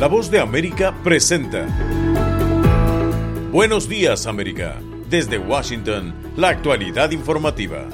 La Voz de América presenta Buenos Días, América. Desde Washington, la actualidad informativa.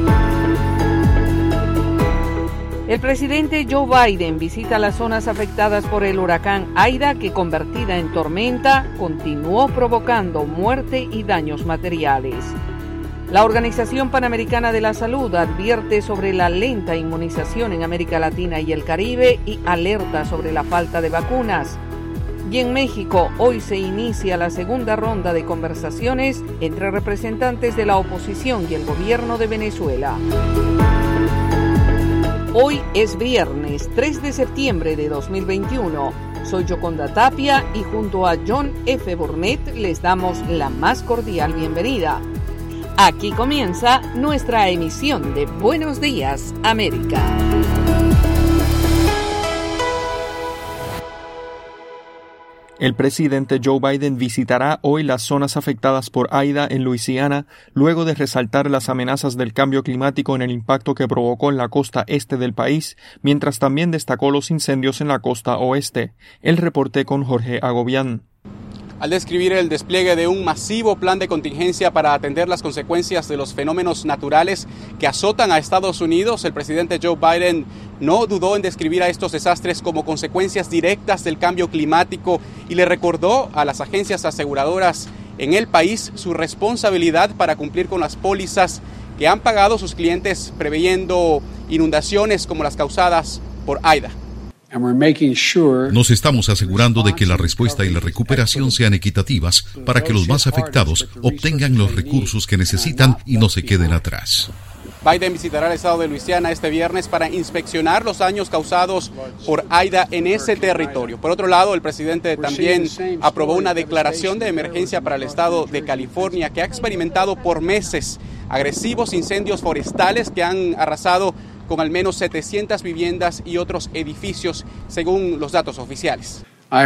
El presidente Joe Biden visita las zonas afectadas por el huracán Aida, que convertida en tormenta, continuó provocando muerte y daños materiales. La Organización Panamericana de la Salud advierte sobre la lenta inmunización en América Latina y el Caribe y alerta sobre la falta de vacunas. Y en México, hoy se inicia la segunda ronda de conversaciones entre representantes de la oposición y el gobierno de Venezuela. Hoy es viernes 3 de septiembre de 2021. Soy Yoconda Tapia y junto a John F. Burnett les damos la más cordial bienvenida. Aquí comienza nuestra emisión de Buenos Días, América. El presidente Joe Biden visitará hoy las zonas afectadas por Aida en Luisiana, luego de resaltar las amenazas del cambio climático en el impacto que provocó en la costa este del país, mientras también destacó los incendios en la costa oeste. El reporte con Jorge Agobián. Al describir el despliegue de un masivo plan de contingencia para atender las consecuencias de los fenómenos naturales que azotan a Estados Unidos, el presidente Joe Biden no dudó en describir a estos desastres como consecuencias directas del cambio climático y le recordó a las agencias aseguradoras en el país su responsabilidad para cumplir con las pólizas que han pagado sus clientes preveyendo inundaciones como las causadas por Aida. Nos estamos asegurando de que la respuesta y la recuperación sean equitativas para que los más afectados obtengan los recursos que necesitan y no se queden atrás. Biden visitará el estado de Luisiana este viernes para inspeccionar los daños causados por Aida en ese territorio. Por otro lado, el presidente también aprobó una declaración de emergencia para el estado de California, que ha experimentado por meses agresivos incendios forestales que han arrasado con al menos 700 viviendas y otros edificios, según los datos oficiales.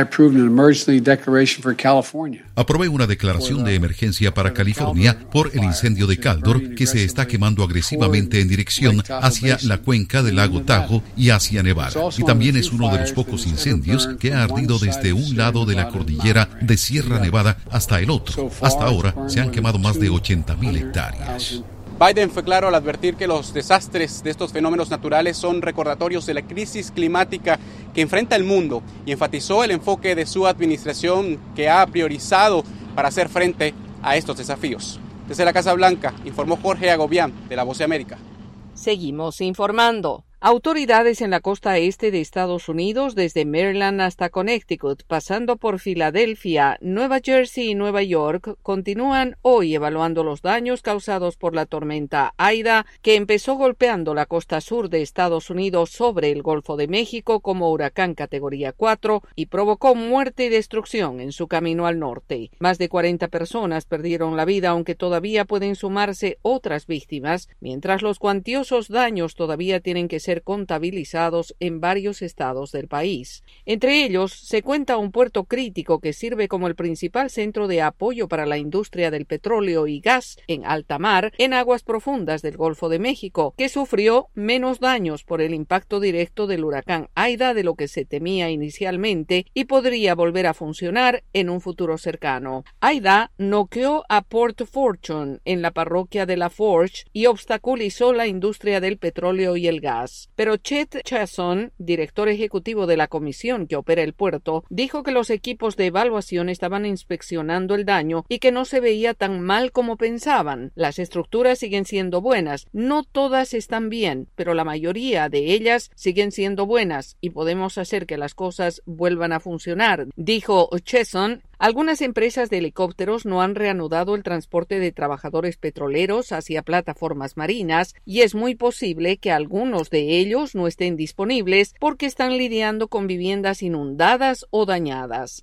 Aprobé una declaración de emergencia para California por el incendio de Caldor, que se está quemando agresivamente en dirección hacia la cuenca del lago Tahoe y hacia Nevada. Y también es uno de los pocos incendios que ha ardido desde un lado de la cordillera de Sierra Nevada hasta el otro. Hasta ahora se han quemado más de 80,000 hectáreas. Biden fue claro al advertir que los desastres de estos fenómenos naturales son recordatorios de la crisis climática que enfrenta el mundo y enfatizó el enfoque de su administración que ha priorizado para hacer frente a estos desafíos. Desde la Casa Blanca, informó Jorge Agobián, de La Voz de América. Seguimos informando. Autoridades en la costa este de Estados Unidos, desde Maryland hasta Connecticut, pasando por Filadelfia, Nueva Jersey y Nueva York, continúan hoy evaluando los daños causados por la tormenta Aida, que empezó golpeando la costa sur de Estados Unidos sobre el Golfo de México como huracán categoría 4 y provocó muerte y destrucción en su camino al norte. Más de 40 personas perdieron la vida, aunque todavía pueden sumarse otras víctimas, mientras los cuantiosos daños todavía tienen que ser contabilizados en varios estados del país. Entre ellos se cuenta un puerto crítico que sirve como el principal centro de apoyo para la industria del petróleo y gas en alta mar en aguas profundas del Golfo de México, que sufrió menos daños por el impacto directo del huracán Aida de lo que se temía inicialmente y podría volver a funcionar en un futuro cercano. Aida noqueó a Port Fortune en la parroquia de La Forge y obstaculizó la industria del petróleo y el gas. Pero Chet Chasson, director ejecutivo de la comisión que opera el puerto, dijo que los equipos de evaluación estaban inspeccionando el daño y que no se veía tan mal como pensaban. Las estructuras siguen siendo buenas, no todas están bien, pero la mayoría de ellas siguen siendo buenas y podemos hacer que las cosas vuelvan a funcionar, dijo Chasson. Algunas empresas de helicópteros no han reanudado el transporte de trabajadores petroleros hacia plataformas marinas y es muy posible que algunos de ellos no estén disponibles porque están lidiando con viviendas inundadas o dañadas.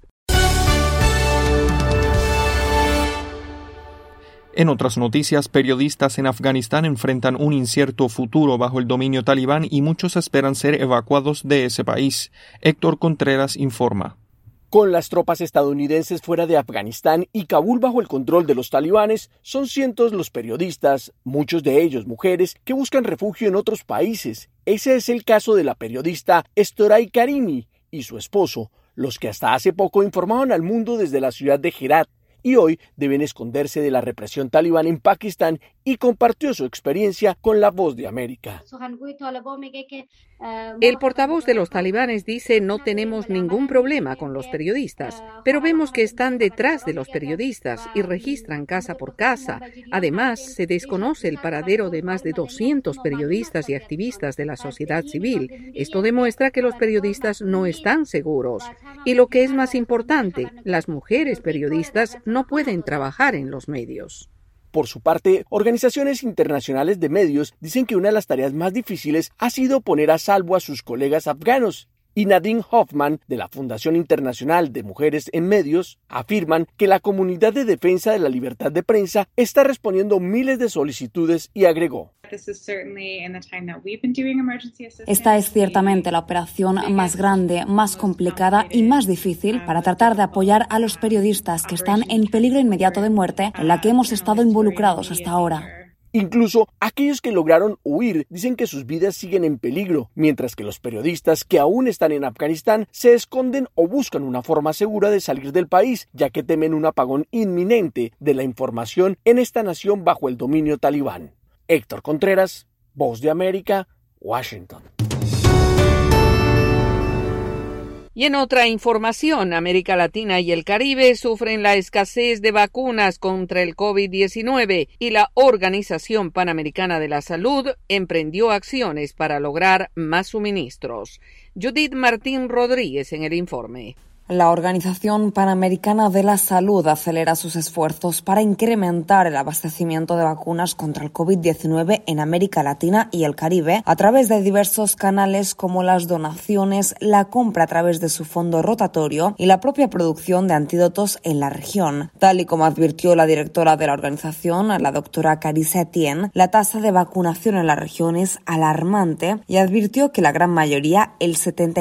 En otras noticias, periodistas en Afganistán enfrentan un incierto futuro bajo el dominio talibán y muchos esperan ser evacuados de ese país. Héctor Contreras informa. Con las tropas estadounidenses fuera de Afganistán y Kabul bajo el control de los talibanes, son cientos los periodistas, muchos de ellos mujeres, que buscan refugio en otros países. Ese es el caso de la periodista Estoray Karimi y su esposo, los que hasta hace poco informaban al mundo desde la ciudad de Herat y hoy deben esconderse de la represión talibán en Pakistán, y compartió su experiencia con La Voz de América. El portavoz de los talibanes dice: no tenemos ningún problema con los periodistas, pero vemos que están detrás de los periodistas y registran casa por casa. Además, se desconoce el paradero de más de 200 periodistas y activistas de la sociedad civil. Esto demuestra que los periodistas no están seguros. Y lo que es más importante, las mujeres periodistas no pueden trabajar en los medios. Por su parte, organizaciones internacionales de medios dicen que una de las tareas más difíciles ha sido poner a salvo a sus colegas afganos. Y Nadine Hoffman, de la Fundación Internacional de Mujeres en Medios, afirman que la comunidad de defensa de la libertad de prensa está respondiendo miles de solicitudes, y agregó: esta es ciertamente la operación más grande, más complicada y más difícil para tratar de apoyar a los periodistas que están en peligro inmediato de muerte, en la que hemos estado involucrados hasta ahora. Incluso aquellos que lograron huir dicen que sus vidas siguen en peligro, mientras que los periodistas que aún están en Afganistán se esconden o buscan una forma segura de salir del país, ya que temen un apagón inminente de la información en esta nación bajo el dominio talibán. Héctor Contreras, Voz de América, Washington. Y en otra información, América Latina y el Caribe sufren la escasez de vacunas contra el COVID-19 y la Organización Panamericana de la Salud emprendió acciones para lograr más suministros. Judith Martín Rodríguez en el informe. La Organización Panamericana de la Salud acelera sus esfuerzos para incrementar el abastecimiento de vacunas contra el COVID-19 en América Latina y el Caribe a través de diversos canales como las donaciones, la compra a través de su fondo rotatorio y la propia producción de antídotos en la región. Tal y como advirtió la directora de la organización, la doctora Carissa Etienne, la tasa de vacunación en la región es alarmante y advirtió que la gran mayoría, el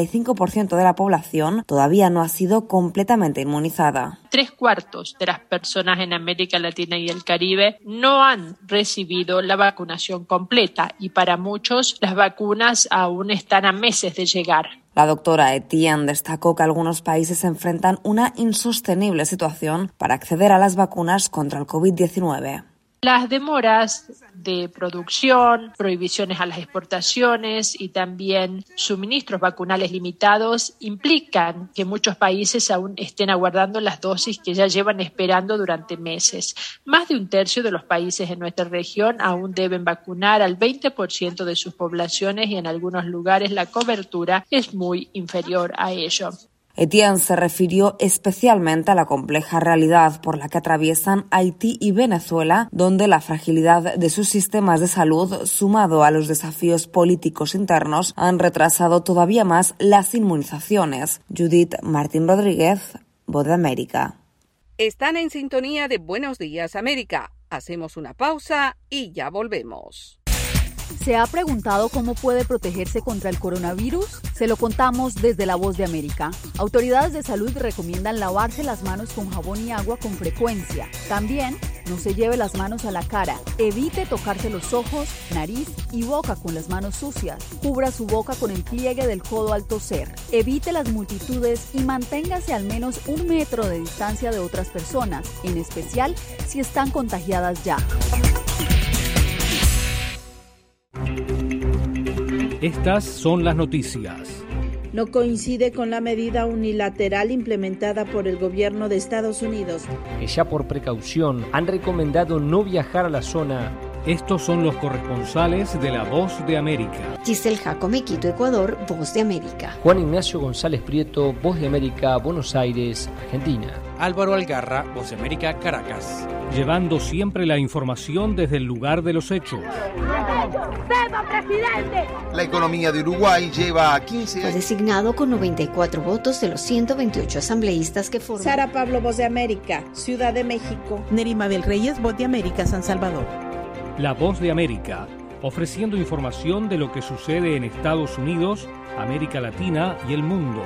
75% de la población, todavía no ha sido completamente inmunizada. 3/4 de las personas en América Latina y el Caribe no han recibido la vacunación completa y para muchos las vacunas aún están a meses de llegar. La doctora Etienne destacó que algunos países enfrentan una insostenible situación para acceder a las vacunas contra el COVID-19. Las demoras de producción, prohibiciones a las exportaciones y también suministros vacunales limitados implican que muchos países aún estén aguardando las dosis que ya llevan esperando durante meses. Más de un tercio de los países en nuestra región aún deben vacunar al 20% de sus poblaciones y en algunos lugares la cobertura es muy inferior a ello. Etienne se refirió especialmente a la compleja realidad por la que atraviesan Haití y Venezuela, donde la fragilidad de sus sistemas de salud, sumado a los desafíos políticos internos, han retrasado todavía más las inmunizaciones. Judith Martín Rodríguez, Voz de América. Están en sintonía de Buenos Días América. Hacemos una pausa y ya volvemos. ¿Se ha preguntado cómo puede protegerse contra el coronavirus? Se lo contamos desde La Voz de América. Autoridades de salud recomiendan lavarse las manos con jabón y agua con frecuencia. También, no se lleve las manos a la cara. Evite tocarse los ojos, nariz y boca con las manos sucias. Cubra su boca con el pliegue del codo al toser. Evite las multitudes y manténgase al menos 1 metro de distancia de otras personas, en especial si están contagiadas ya. Estas son las noticias. No coincide con la medida unilateral implementada por el gobierno de Estados Unidos. Que ya por precaución han recomendado no viajar a la zona. Estos son los corresponsales de La Voz de América. Giselle Jacome, Quito, Ecuador, Voz de América. Juan Ignacio González Prieto, Voz de América, Buenos Aires, Argentina. Álvaro Algarra, Voz de América, Caracas. Llevando siempre la información desde el lugar de los hechos. La economía de Uruguay lleva 15 años. Fue designado con 94 votos de los 128 asambleístas que forman. Sara Pablo, Voz de América, Ciudad de México. Neri Mabel Reyes, Voz de América, San Salvador. La Voz de América, ofreciendo información de lo que sucede en Estados Unidos, América Latina y el mundo.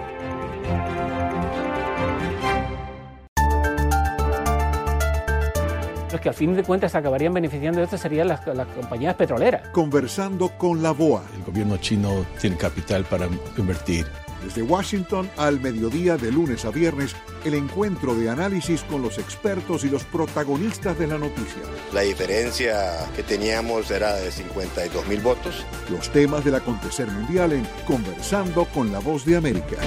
Los que al fin de cuentas acabarían beneficiando de esto serían las compañías petroleras. Conversando con la BOA. El gobierno chino tiene capital para invertir Desde Washington al mediodía de lunes a viernes, el encuentro de análisis con los expertos y los protagonistas de la noticia. La diferencia que teníamos era de 52.000 votos. Los temas del acontecer mundial en Conversando con la Voz de América.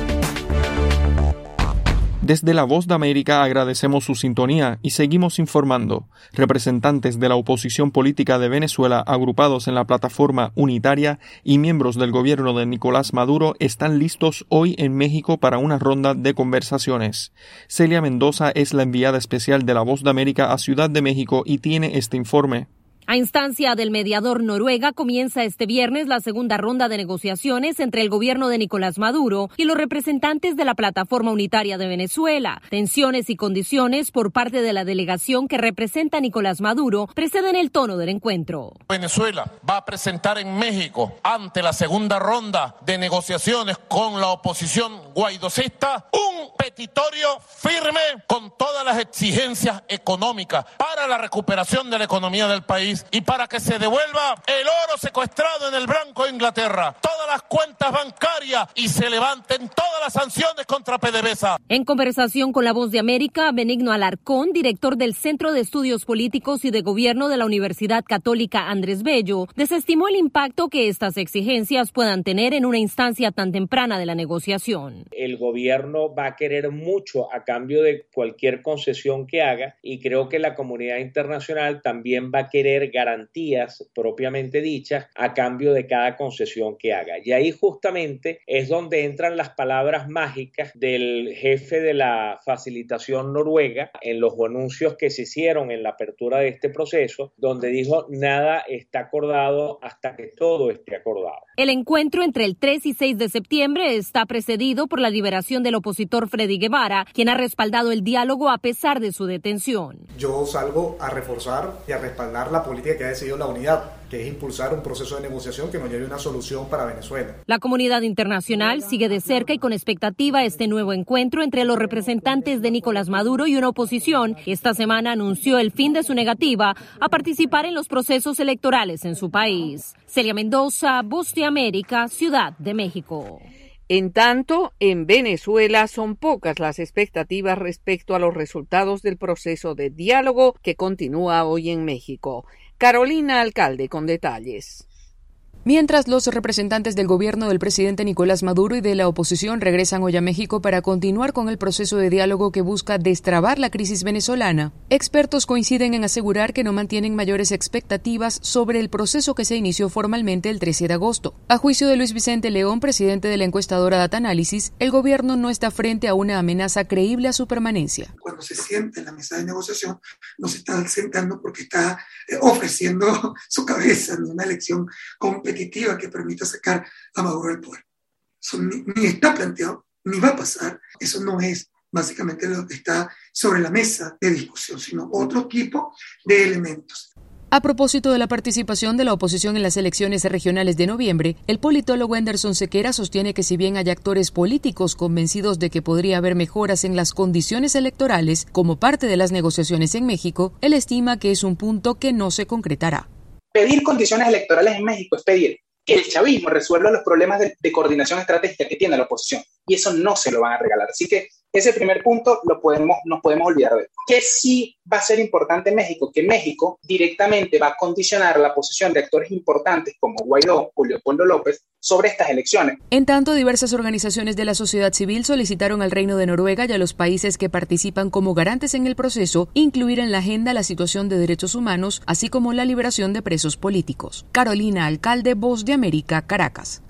Desde La Voz de América agradecemos su sintonía y seguimos informando. Representantes de la oposición política de Venezuela agrupados en la plataforma unitaria y miembros del gobierno de Nicolás Maduro están listos hoy en México para una ronda de conversaciones. Celia Mendoza es la enviada especial de La Voz de América a Ciudad de México y tiene este informe. A instancia del mediador Noruega, comienza este viernes la segunda ronda de negociaciones entre el gobierno de Nicolás Maduro y los representantes de la Plataforma Unitaria de Venezuela. Tensiones y condiciones por parte de la delegación que representa a Nicolás Maduro preceden el tono del encuentro. Venezuela va a presentar en México, ante la segunda ronda de negociaciones con la oposición guaidocista, un petitorio firme con todas las exigencias económicas para la recuperación de la economía del país y para que se devuelva el oro secuestrado en el Banco de Inglaterra, todas las cuentas bancarias y se levanten todas las sanciones contra PDVSA. En conversación con La Voz de América, Benigno Alarcón, director del Centro de Estudios Políticos y de Gobierno de la Universidad Católica Andrés Bello, desestimó el impacto que estas exigencias puedan tener en una instancia tan temprana de la negociación. El gobierno va a querer mucho a cambio de cualquier concesión que haga y creo que la comunidad internacional también va a querer garantías propiamente dichas a cambio de cada concesión que haga. Y ahí justamente es donde entran las palabras mágicas del jefe de la facilitación noruega en los anuncios que se hicieron en la apertura de este proceso, donde dijo nada está acordado hasta que todo esté acordado. El encuentro entre el 3 y 6 de septiembre está precedido por la liberación del opositor Freddy Guevara, quien ha respaldado el diálogo a pesar de su detención. Yo salgo a reforzar y a respaldar la política que ha decidido la unidad, que es impulsar un proceso de negociación que nos lleve a una solución para Venezuela. La comunidad internacional sigue de cerca y con expectativa este nuevo encuentro entre los representantes de Nicolás Maduro y una oposición que esta semana anunció el fin de su negativa a participar en los procesos electorales en su país. Celia Mendoza, Voz de América, Ciudad de México. En tanto, en Venezuela son pocas las expectativas respecto a los resultados del proceso de diálogo que continúa hoy en México. Carolina Alcalde con detalles. Mientras los representantes del gobierno del presidente Nicolás Maduro y de la oposición regresan hoy a México para continuar con el proceso de diálogo que busca destrabar la crisis venezolana, expertos coinciden en asegurar que no mantienen mayores expectativas sobre el proceso que se inició formalmente el 13 de agosto. A juicio de Luis Vicente León, presidente de la encuestadora Datanálisis, el gobierno no está frente a una amenaza creíble a su permanencia. Cuando se sienta en la mesa de negociación, no se está sentando porque está ofreciendo su cabeza en una elección competitiva que permita sacar a Maduro del poder. Eso ni está planteado, ni va a pasar. Eso no es básicamente lo que está sobre la mesa de discusión, sino otro tipo de elementos. A propósito de la participación de la oposición en las elecciones regionales de noviembre, el politólogo Anderson Sequera sostiene que si bien hay actores políticos convencidos de que podría haber mejoras en las condiciones electorales como parte de las negociaciones en México, él estima que es un punto que no se concretará. Pedir condiciones electorales en México es pedir que el chavismo resuelva los problemas de coordinación estratégica que tiene la oposición, y eso no se lo van a regalar. Así que ese primer punto nos podemos olvidar de él. Que sí va a ser importante en México, que México directamente va a condicionar la posición de actores importantes como Guaidó o Leopoldo López sobre estas elecciones. En tanto, diversas organizaciones de la sociedad civil solicitaron al Reino de Noruega y a los países que participan como garantes en el proceso incluir en la agenda la situación de derechos humanos, así como la liberación de presos políticos. Carolina Alcalde, Voz de América, Caracas.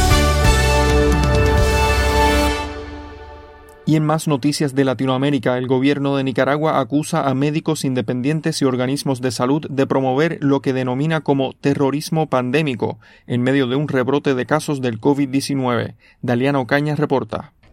Y en más noticias de Latinoamérica, el gobierno de Nicaragua acusa a médicos independientes y organismos de salud de promover lo que denomina como terrorismo pandémico en medio de un rebrote de casos del COVID-19. Daliana Ocaña reporta.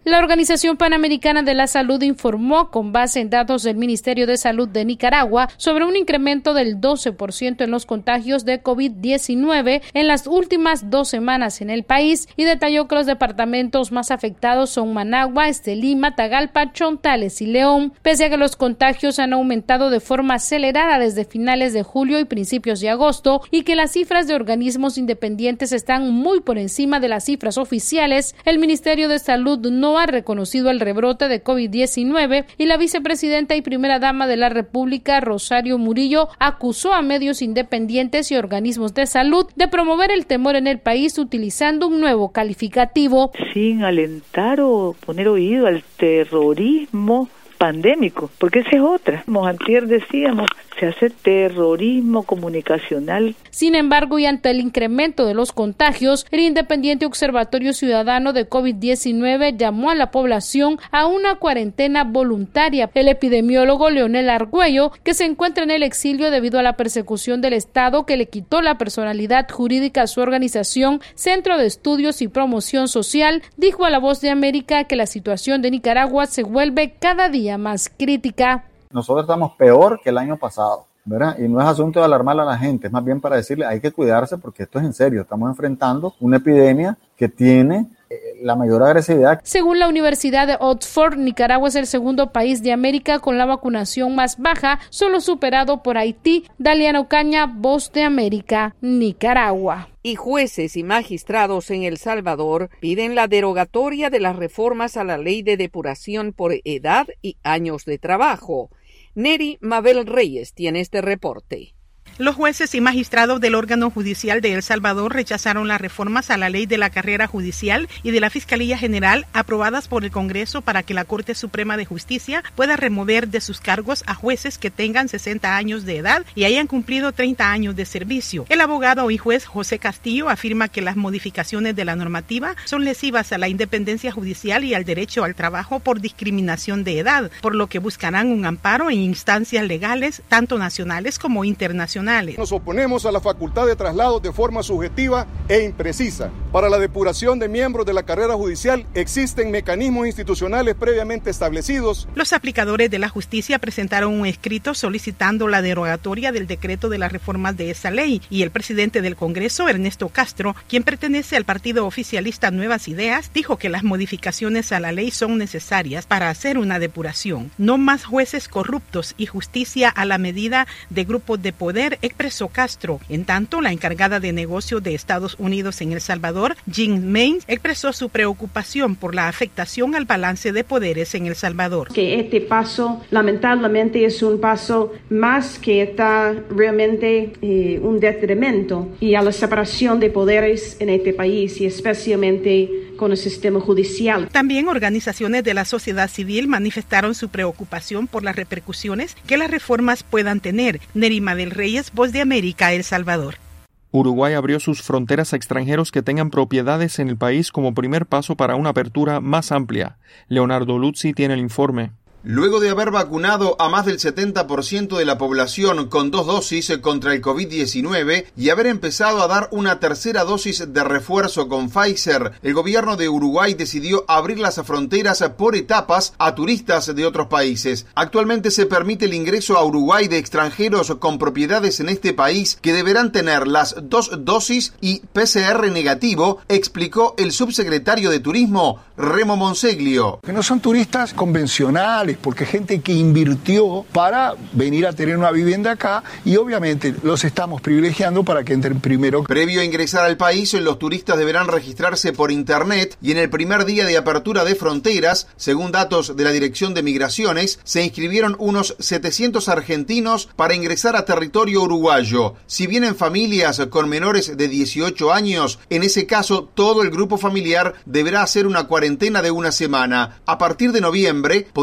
La Organización Panamericana de la Salud informó, con base en datos del Ministerio de Salud de Nicaragua, sobre un incremento del 12% en los contagios de COVID-19 en las últimas 2 semanas en el país y detalló que los departamentos más afectados son Managua, Estelí, Matagalpa, Chontales y León, pese a que los contagios han aumentado de forma acelerada desde finales de julio y principios de agosto y que las cifras de organismos independientes están muy por encima de las cifras oficiales. El Ministerio de Salud no ha reconocido el rebrote de COVID-19 y la vicepresidenta y primera dama de la República, Rosario Murillo, acusó a medios independientes y organismos de salud de promover el temor en el país utilizando un nuevo calificativo. Sin alentar o poner oído al terrorismo pandémico, porque esa es otra. Antier decíamos, se hace terrorismo comunicacional. Sin embargo, y ante el incremento de los contagios, el Independiente Observatorio Ciudadano de COVID-19 llamó a la población a una cuarentena voluntaria. El epidemiólogo Leonel Argüello, que se encuentra en el exilio debido a la persecución del Estado que le quitó la personalidad jurídica a su organización, Centro de Estudios y Promoción Social, dijo a La Voz de América que la situación de Nicaragua se vuelve cada día más crítica. Nosotros estamos peor que el año pasado, ¿verdad? Y no es asunto de alarmar a la gente, es más bien para decirle hay que cuidarse porque esto es en serio. Estamos enfrentando una epidemia que tiene la mayor agresividad. Según la Universidad de Oxford, Nicaragua es el segundo país de América con la vacunación más baja, solo superado por Haití. Daliana Ocaña, Voz de América, Nicaragua. Y jueces y magistrados en El Salvador piden la derogatoria de las reformas a la ley de depuración por edad y años de trabajo. Neri Mabel Reyes tiene este reporte. Los jueces y magistrados del órgano judicial de El Salvador rechazaron las reformas a la ley de la carrera judicial y de la Fiscalía General aprobadas por el Congreso para que la Corte Suprema de Justicia pueda remover de sus cargos a jueces que tengan 60 años de edad y hayan cumplido 30 años de servicio. El abogado y juez José Castillo afirma que las modificaciones de la normativa son lesivas a la independencia judicial y al derecho al trabajo por discriminación de edad, por lo que buscarán un amparo en instancias legales, tanto nacionales como internacionales. Nos oponemos a la facultad de traslado de forma subjetiva e imprecisa. Para la depuración de miembros de la carrera judicial existen mecanismos institucionales previamente establecidos. Los aplicadores de la justicia presentaron un escrito solicitando la derogatoria del decreto de las reformas de esa ley y el presidente del Congreso, Ernesto Castro, quien pertenece al partido oficialista Nuevas Ideas, dijo que las modificaciones a la ley son necesarias para hacer una depuración. No más jueces corruptos y justicia a la medida de grupos de poder, expresó Castro. En tanto, la encargada de negocios de Estados Unidos en El Salvador, Jean Mains, expresó su preocupación por la afectación al balance de poderes en El Salvador. Que este paso, lamentablemente, es un paso más que está realmente un detrimento y a la separación de poderes en este país y especialmente con el sistema judicial. También organizaciones de la sociedad civil manifestaron su preocupación por las repercusiones que las reformas puedan tener. Nerima del Reyes, Voz de América, El Salvador. Uruguay abrió sus fronteras a extranjeros que tengan propiedades en el país como primer paso para una apertura más amplia. Leonardo Luzzi tiene el informe. Luego de haber vacunado a más del 70% de la población con 2 dosis contra el COVID-19 y haber empezado a dar una tercera dosis de refuerzo con Pfizer, el gobierno de Uruguay decidió abrir las fronteras por etapas a turistas de otros países. Actualmente se permite el ingreso a Uruguay de extranjeros con propiedades en este país que deberán tener las 2 dosis y PCR negativo, explicó el subsecretario de Turismo, Remo Monseglio. Que no son turistas convencionales, porque gente que invirtió para venir a tener una vivienda acá y obviamente los estamos privilegiando para que entren primero. Previo a ingresar al país, los turistas deberán registrarse por internet y en el primer día de apertura de fronteras, según datos de la Dirección de Migraciones, se inscribieron unos 700 argentinos para ingresar a territorio uruguayo. Si vienen familias con menores de 18 años, en ese caso todo el grupo familiar deberá hacer una cuarentena de una semana. A partir de noviembre podrán ingresar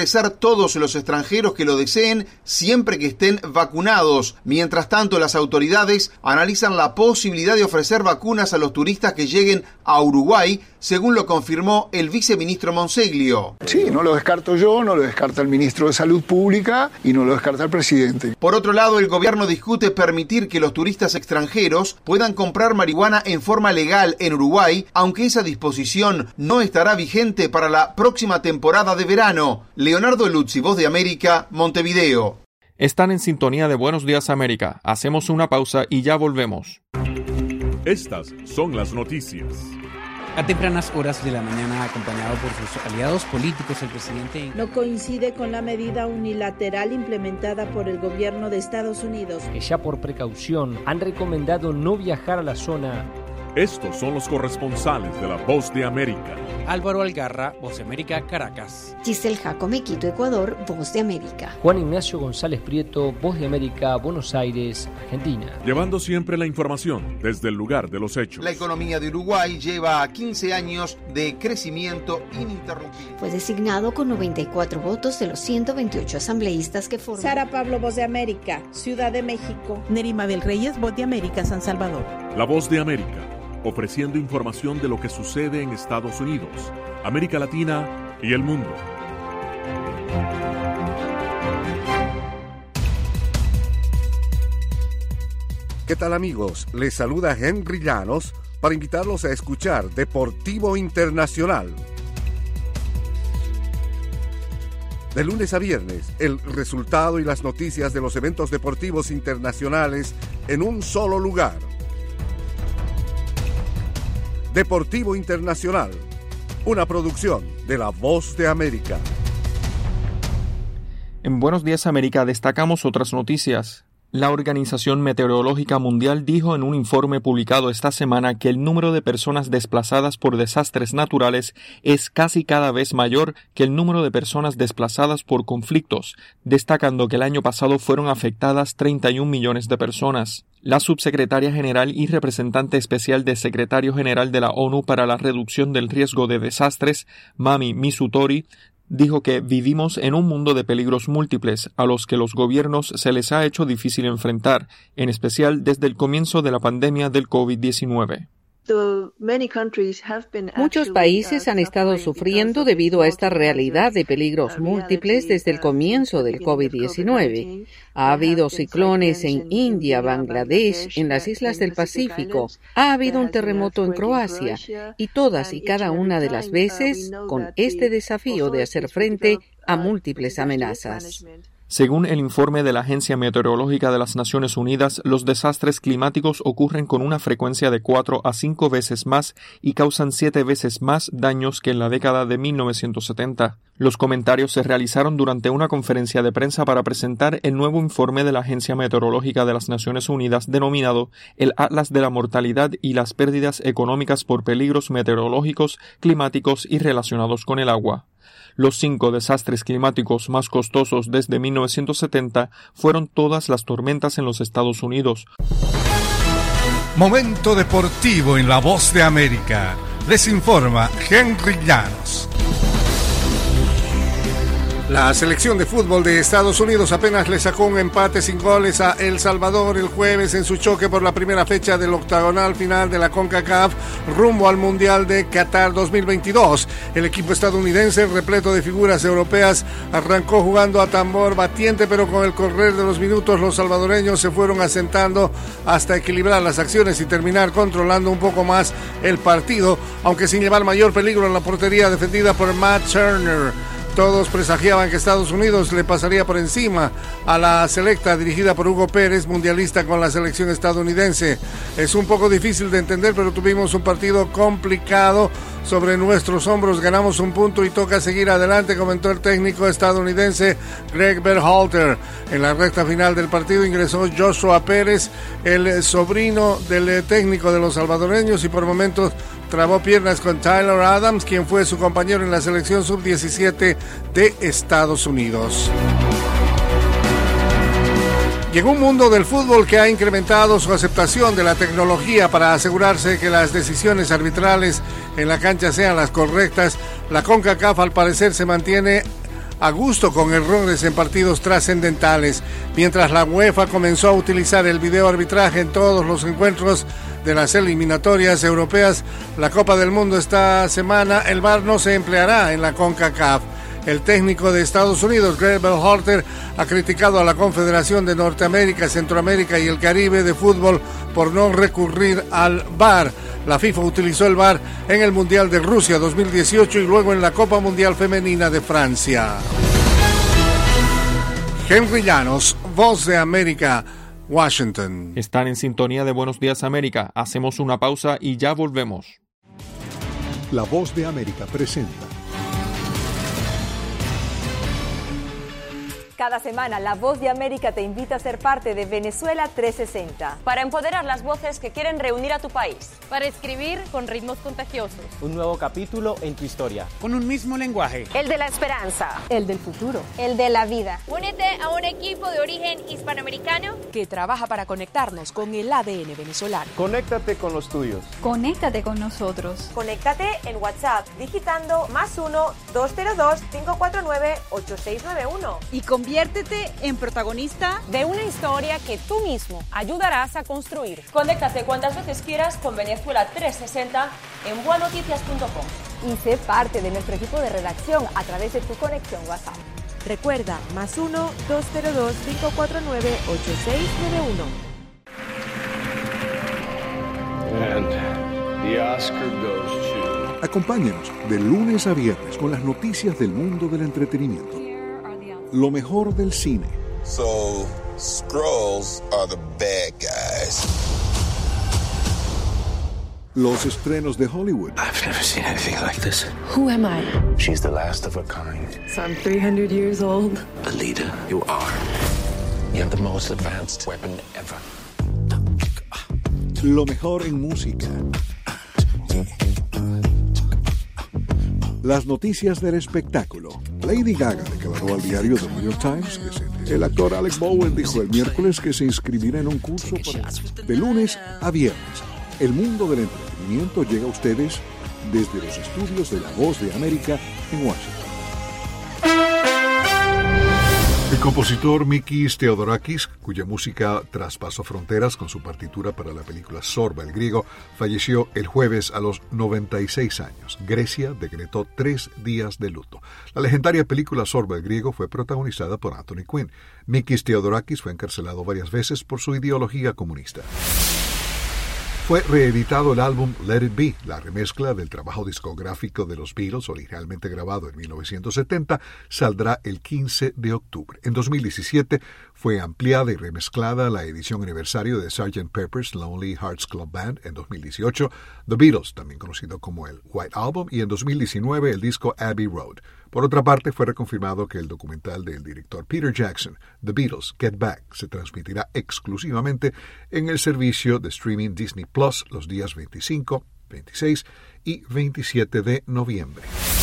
ingresar todos los extranjeros que lo deseen siempre que estén vacunados. Mientras tanto, las autoridades analizan la posibilidad de ofrecer vacunas a los turistas que lleguen a Uruguay, según lo confirmó el viceministro Monseglio. Sí, no lo descarto yo, no lo descarta el ministro de Salud Pública y no lo descarta el presidente. Por otro lado, el gobierno discute permitir que los turistas extranjeros puedan comprar marihuana en forma legal en Uruguay, aunque esa disposición no estará vigente para la próxima temporada de verano. Leonardo Luzzi, Voz de América, Montevideo. Están en sintonía de Buenos Días América. Hacemos una pausa y ya volvemos. Estas son las noticias. A tempranas horas de la mañana, acompañado por sus aliados políticos, el presidente no coincide con la medida unilateral implementada por el gobierno de Estados Unidos, que ya por precaución han recomendado no viajar a la zona. Estos son los corresponsales de La Voz de América. Álvaro Algarra, Voz de América, Caracas. Giselle Jacome, Quito, Ecuador, Voz de América. Juan Ignacio González Prieto, Voz de América, Buenos Aires, Argentina. Llevando siempre la información desde el lugar de los hechos. La economía de Uruguay lleva 15 años de crecimiento ininterrumpido. Fue designado con 94 votos de los 128 asambleístas que forman. Sara Pablo, Voz de América, Ciudad de México. Nerima del Reyes, Voz de América, San Salvador. La Voz de América, ofreciendo información de lo que sucede en Estados Unidos, América Latina y el mundo. ¿Qué tal, amigos? Les saluda Henry Llanos para invitarlos a escuchar Deportivo Internacional. De lunes a viernes, el resultado y las noticias de los eventos deportivos internacionales en un solo lugar. Deportivo Internacional, una producción de La Voz de América. En Buenos Días América destacamos otras noticias. La Organización Meteorológica Mundial dijo en un informe publicado esta semana que el número de personas desplazadas por desastres naturales es casi cada vez mayor que el número de personas desplazadas por conflictos, destacando que el año pasado fueron afectadas 31 millones de personas. La subsecretaria general y representante especial del secretario general de la ONU para la reducción del riesgo de desastres, Mami Misutori, dijo que vivimos en un mundo de peligros múltiples a los que los gobiernos se les ha hecho difícil enfrentar, en especial desde el comienzo de la pandemia del COVID-19. Muchos países han estado sufriendo debido a esta realidad de peligros múltiples desde el comienzo del COVID-19. Ha habido ciclones en India, Bangladesh, en las islas del Pacífico. Ha habido un terremoto en Croacia. Y todas y cada una de las veces con este desafío de hacer frente a múltiples amenazas. Según el informe de la Agencia Meteorológica de las Naciones Unidas, los desastres climáticos ocurren con una frecuencia de 4 a 5 veces más y causan 7 veces más daños que en la década de 1970. Los comentarios se realizaron durante una conferencia de prensa para presentar el nuevo informe de la Agencia Meteorológica de las Naciones Unidas denominado el Atlas de la Mortalidad y las Pérdidas Económicas por Peligros Meteorológicos, Climáticos y Relacionados con el Agua. Los 5 desastres climáticos más costosos desde 1970 fueron todas las tormentas en los Estados Unidos. Momento deportivo en La Voz de América. Les informa Henry Llanos. La selección de fútbol de Estados Unidos apenas le sacó un empate sin goles a El Salvador el jueves en su choque por la primera fecha del octagonal final de la CONCACAF rumbo al Mundial de Qatar 2022. El equipo estadounidense, repleto de figuras europeas, arrancó jugando a tambor batiente, pero con el correr de los minutos los salvadoreños se fueron asentando hasta equilibrar las acciones y terminar controlando un poco más el partido, aunque sin llevar mayor peligro en la portería defendida por Matt Turner. Todos presagiaban que Estados Unidos le pasaría por encima a la selecta dirigida por Hugo Pérez, mundialista con la selección estadounidense. Es un poco difícil de entender, pero tuvimos un partido complicado sobre nuestros hombros. Ganamos un punto y toca seguir adelante, comentó el técnico estadounidense Greg Berhalter. En la recta final del partido ingresó Joshua Pérez, el sobrino del técnico de los salvadoreños, y por momentos trabó piernas con Tyler Adams, quien fue su compañero en la selección sub-17 de Estados Unidos. Llegó un mundo del fútbol que ha incrementado su aceptación de la tecnología para asegurarse que las decisiones arbitrales en la cancha sean las correctas. La CONCACAF al parecer se mantiene a gusto con errores en partidos trascendentales, mientras la UEFA comenzó a utilizar el video arbitraje en todos los encuentros de las eliminatorias europeas. La Copa del Mundo esta semana, el VAR no se empleará en la CONCACAF. El técnico de Estados Unidos, Greg Berhalter, ha criticado a la Confederación de Norteamérica, Centroamérica y el Caribe de fútbol por no recurrir al VAR. La FIFA utilizó el VAR en el Mundial de Rusia 2018 y luego en la Copa Mundial Femenina de Francia. Henry Llanos, Voz de América, Washington. Están en sintonía de Buenos Días América. Hacemos una pausa y ya volvemos. La Voz de América presenta. Cada semana, La Voz de América te invita a ser parte de Venezuela 360. Para empoderar las voces que quieren reunir a tu país. Para escribir con ritmos contagiosos. Un nuevo capítulo en tu historia. Con un mismo lenguaje. El de la esperanza. El del futuro. El de la vida. Únete a un equipo de origen hispanoamericano que trabaja para conectarnos con el ADN venezolano. Conéctate con los tuyos. Conéctate con nosotros. Conéctate en WhatsApp digitando +1 202 549 8691. Y conviértete en protagonista de una historia que tú mismo ayudarás a construir. Conéctate cuantas veces quieras con Venezuela 360 en buenoticias.com. Y sé parte de nuestro equipo de redacción a través de tu conexión WhatsApp. Recuerda, +1 202 549 8691. And the Oscar goes to... Acompáñanos de lunes a viernes con las noticias del mundo del entretenimiento. Lo mejor del cine. So, Skrulls are the bad guys. Los estrenos de Hollywood. I've never seen anything like this. Who am I? She's the last of her kind. So I'm 300 years old. Alita, you are. You have the most advanced weapon ever. Lo mejor en música. Las noticias del espectáculo. Lady Gaga declaró al diario The New York Times que el actor Alec Baldwin dijo el miércoles que se inscribirá en un curso de lunes a viernes. El mundo del entretenimiento llega a ustedes desde los estudios de La Voz de América en Washington. El compositor Mikis Theodorakis, cuya música traspasó fronteras con su partitura para la película Zorba el Griego, falleció el jueves a los 96 años. Grecia decretó 3 días de luto. La legendaria película Zorba el Griego fue protagonizada por Anthony Quinn. Mikis Theodorakis fue encarcelado varias veces por su ideología comunista. Fue reeditado el álbum Let It Be, la remezcla del trabajo discográfico de los Beatles, originalmente grabado en 1970, saldrá el 15 de octubre. En 2017 fue ampliada y remezclada la edición aniversario de Sgt. Pepper's Lonely Hearts Club Band. En 2018, The Beatles, también conocido como el White Album, y en 2019 el disco Abbey Road. Por otra parte, fue reconfirmado que el documental del director Peter Jackson, The Beatles, Get Back, se transmitirá exclusivamente en el servicio de streaming Disney Plus los días 25, 26 y 27 de noviembre.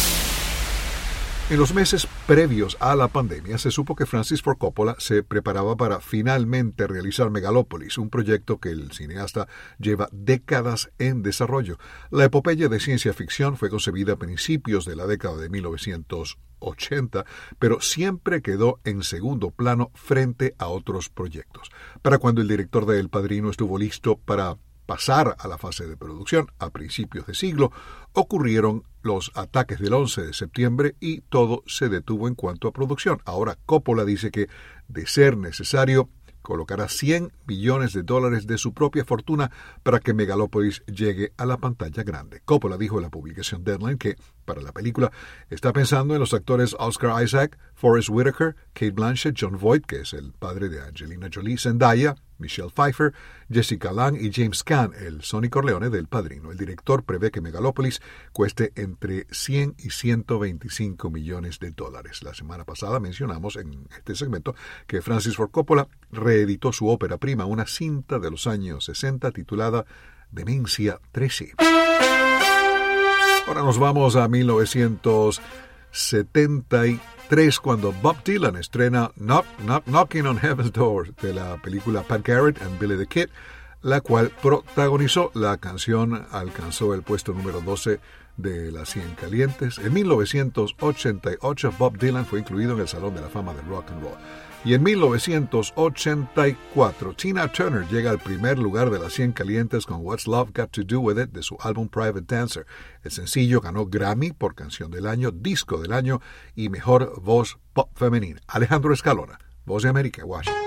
En los meses previos a la pandemia se supo que Francis Ford Coppola se preparaba para finalmente realizar Megalópolis, un proyecto que el cineasta lleva décadas en desarrollo. La epopeya de ciencia ficción fue concebida a principios de la década de 1980, pero siempre quedó en segundo plano frente a otros proyectos. Para cuando el director de El Padrino estuvo listo para pasar a la fase de producción a principios de siglo, ocurrieron los ataques del 11 de septiembre y todo se detuvo en cuanto a producción. Ahora Coppola dice que, de ser necesario, colocará $100 millones de su propia fortuna para que Megalópolis llegue a la pantalla grande. Coppola dijo en la publicación Deadline que, para la película, está pensando en los actores Oscar Isaac, Forest Whitaker, Cate Blanchett, Jon Voight, que es el padre de Angelina Jolie, Zendaya, Michelle Pfeiffer, Jessica Lange y James Caan, el Sonny Corleone del Padrino. El director prevé que Megalópolis cueste entre 100 y 125 millones de dólares. La semana pasada mencionamos en este segmento que Francis Ford Coppola reeditó su ópera prima, una cinta de los años 60 titulada Demencia 13. Ahora nos vamos a 1973, cuando Bob Dylan estrena Knocking on Heaven's Door, de la película Pat Garrett and Billy the Kid, la cual protagonizó. La canción alcanzó el puesto número 12 de las 100 calientes. En 1988, Bob Dylan fue incluido en el Salón de la Fama del Rock and Roll. Y en 1984, Tina Turner llega al primer lugar de las 100 calientes con What's Love Got to Do With It de su álbum Private Dancer. El sencillo ganó Grammy por Canción del Año, Disco del Año y Mejor Voz Pop Femenina. Alejandro Escalona, Voz de América, Washington.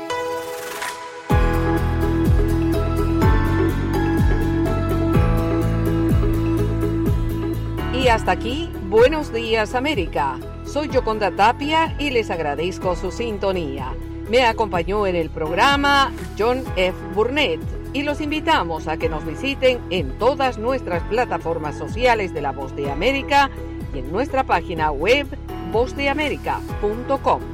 Y hasta aquí, Buenos Días América. Soy Yoconda Tapia y les agradezco su sintonía. Me acompañó en el programa John F. Burnett y los invitamos a que nos visiten en todas nuestras plataformas sociales de La Voz de América y en nuestra página web vozdeamerica.com.